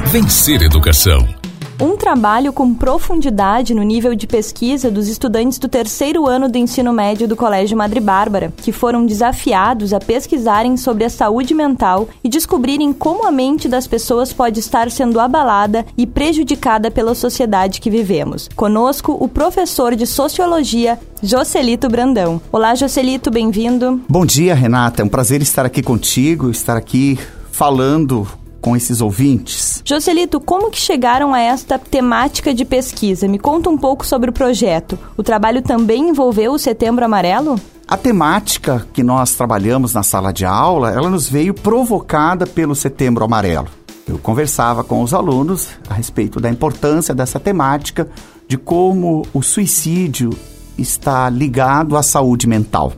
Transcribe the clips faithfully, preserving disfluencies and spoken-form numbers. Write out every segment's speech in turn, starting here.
Vencer Educação. Um trabalho com profundidade no nível de pesquisa dos estudantes do terceiro ano do ensino médio do Colégio Madre Bárbara, que foram desafiados a pesquisarem sobre a saúde mental e descobrirem como a mente das pessoas pode estar sendo abalada e prejudicada pela sociedade que vivemos. Conosco, o professor de Sociologia, Joselito Brandão. Olá, Joselito, bem-vindo. Bom dia, Renata. É um prazer estar aqui contigo, estar aqui falando com esses ouvintes. Joselito, como que chegaram a esta temática de pesquisa? Me conta um pouco sobre o projeto. O trabalho também envolveu o Setembro Amarelo? A temática que nós trabalhamos na sala de aula, ela nos veio provocada pelo Setembro Amarelo. Eu conversava com os alunos a respeito da importância dessa temática, de como o suicídio está ligado à saúde mental.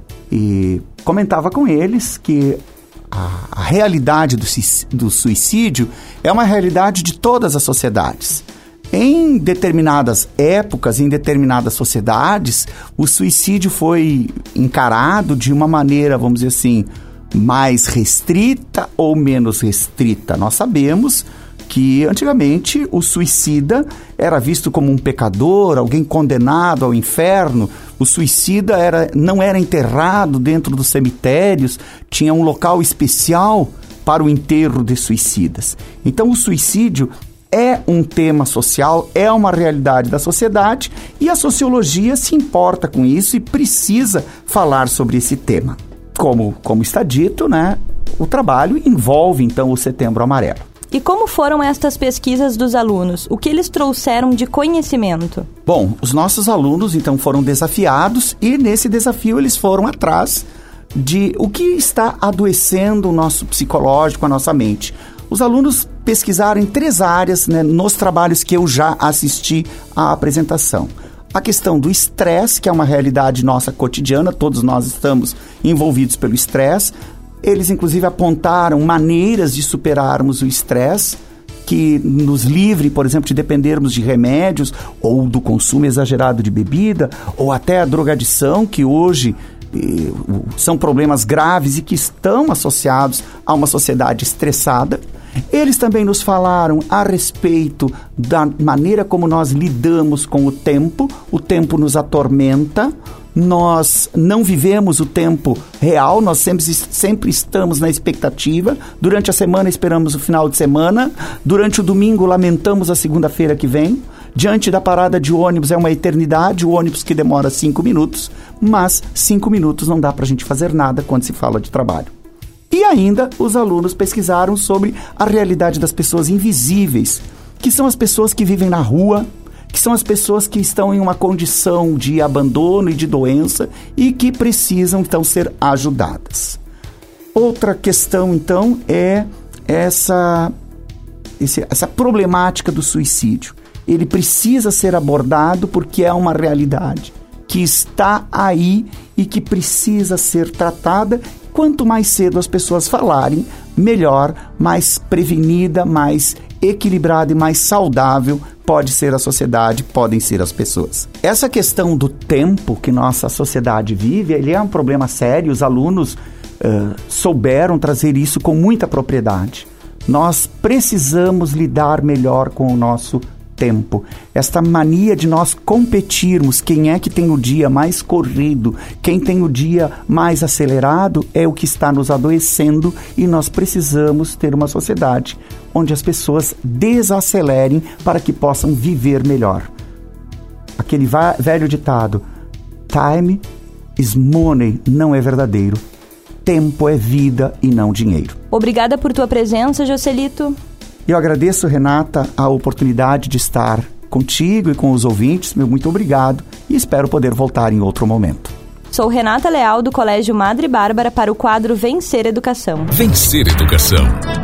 E comentava com eles que A, a realidade do, do suicídio é uma realidade de todas as sociedades. Em determinadas épocas, em determinadas sociedades, o suicídio foi encarado de uma maneira, vamos dizer assim, mais restrita ou menos restrita. Nós sabemos que antigamente o suicida era visto como um pecador, alguém condenado ao inferno. O suicida era, não era enterrado dentro dos cemitérios, tinha um local especial para o enterro de suicidas. Então o suicídio é um tema social, é uma realidade da sociedade e a sociologia se importa com isso e precisa falar sobre esse tema. Como, como está dito, né, o trabalho envolve então o Setembro Amarelo. E como foram estas pesquisas dos alunos? O que eles trouxeram de conhecimento? Bom, os nossos alunos então foram desafiados e nesse desafio eles foram atrás de o que está adoecendo o nosso psicológico, a nossa mente. Os alunos pesquisaram em três áreas, né, nos trabalhos que eu já assisti à apresentação. A questão do estresse, que é uma realidade nossa cotidiana, todos nós estamos envolvidos pelo estresse. Eles, inclusive, apontaram maneiras de superarmos o estresse que nos livre, por exemplo, de dependermos de remédios ou do consumo exagerado de bebida ou até a drogadição, que hoje eh, são problemas graves e que estão associados a uma sociedade estressada. Eles também nos falaram a respeito da maneira como nós lidamos com o tempo. O tempo nos atormenta. Nós não vivemos o tempo real, nós sempre, sempre estamos na expectativa. Durante a semana esperamos o final de semana, durante o domingo lamentamos a segunda-feira que vem. Diante da parada de ônibus é uma eternidade, o ônibus que demora cinco minutos, mas cinco minutos não dá para a gente fazer nada quando se fala de trabalho. E ainda os alunos pesquisaram sobre a realidade das pessoas invisíveis, que são as pessoas que vivem na rua, que são as pessoas que estão em uma condição de abandono e de doença e que precisam, então, ser ajudadas. Outra questão, então, é essa, esse, essa problemática do suicídio. Ele precisa ser abordado porque é uma realidade que está aí e que precisa ser tratada. Quanto mais cedo as pessoas falarem, melhor, mais prevenida, mais equilibrada e mais saudável pode ser a sociedade, podem ser as pessoas. Essa questão do tempo que nossa sociedade vive, ele é um problema sério. Os alunos uh, souberam trazer isso com muita propriedade. Nós precisamos lidar melhor com o nosso tempo. Esta mania de nós competirmos, quem é que tem o dia mais corrido, quem tem o dia mais acelerado, é o que está nos adoecendo e nós precisamos ter uma sociedade onde as pessoas desacelerem para que possam viver melhor. Aquele va- velho ditado, time is money, não é verdadeiro. Tempo é vida e não dinheiro. Obrigada por tua presença, Joselito. Eu agradeço, Renata, a oportunidade de estar contigo e com os ouvintes. Meu muito obrigado e espero poder voltar em outro momento. Sou Renata Leal, do Colégio Madre Bárbara, para o quadro Vencer Educação. Vencer Educação.